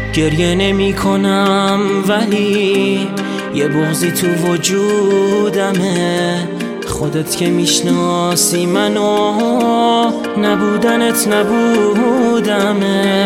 گریه نمی کنم ولی یه بغضی تو وجودمه. خودت که میشناسی منو، نبودنت نبودمه.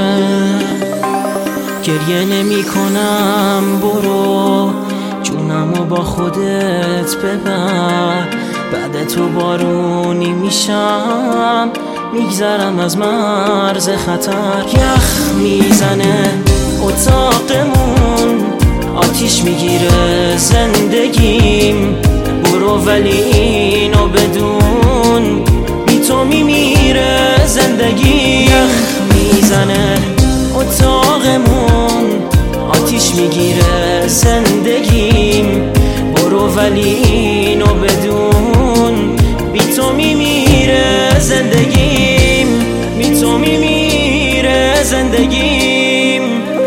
گریه نمی کنم، برو جونمو با خودت ببر. بعد تو بارونی میشم، میگذرم از مرز خطر. یخ میزنه اتاقمون، آتیش میگیره زندگیم. برو ولی اینو بدون، بی تو میمیره زندگی. یخ میزنه اتاقمون، آتیش میگیره زندگیم. برو ولی اینو بدون، بی تو میمیره زندگیم. بی تو میمیره زندگیم.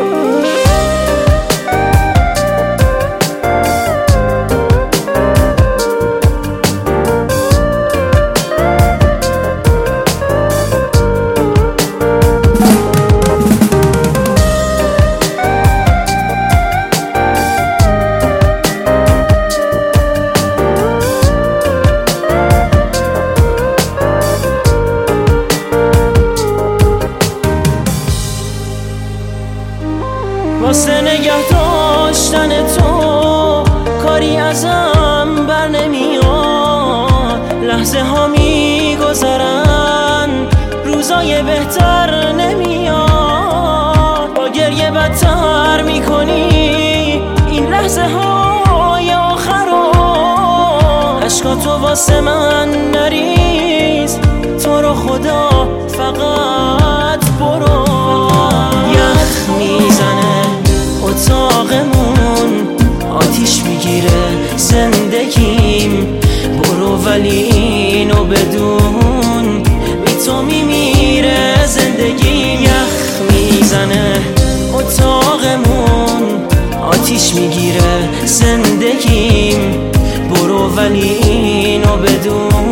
واسه نگه داشتن تو کاری ازم بر نمیاد. لحظه ها میگذرن، روزای بهتر نمیاد. با گریه بدتر میکنی این لحظه های آخر رو. عشقا تو واسه من نریز، تو رو خدا فقط برو. یخ میزنه اتاقمون، آتیش میگیره زندگیم. برو ولی اینو بدون، بی تو میمیره زندگیم. یخ میزنه اتاقمون، آتیش میگیره زندگیم. برو ولی اینو بدون،